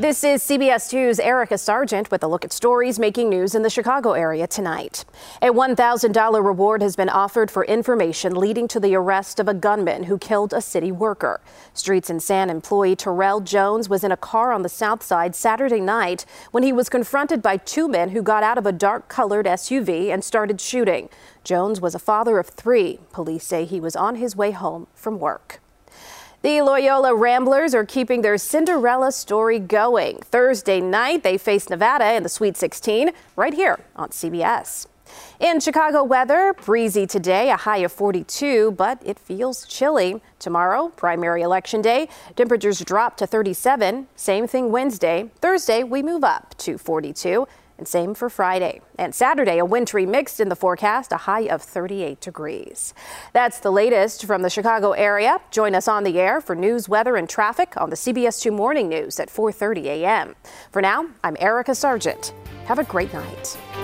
This is CBS 2's Erica Sargent with a look at stories making news in the Chicago area tonight. A $1,000 reward has been offered for information leading to the arrest of a gunman who killed a city worker. Streets and Sand employee Terrell Jones was in a car on the south side Saturday night when he was confronted by two men who got out of a dark-colored SUV and started shooting. Jones was a father of three. Police say he was on his way home from work. The Loyola Ramblers are keeping their Cinderella story going. Thursday night, they face Nevada in the Sweet 16 right here on CBS. In Chicago weather, breezy today, a high of 42, but it feels chilly. Tomorrow, primary election day, temperatures drop to 37. Same thing Wednesday. Thursday, we move up to 42. And same for Friday. And Saturday, a wintry mix in the forecast, a high of 38 degrees. That's the latest from the Chicago area. Join us on the air for news, weather, and traffic on the CBS 2 Morning News at 4:30 a.m. For now, I'm Erica Sargent. Have a great night.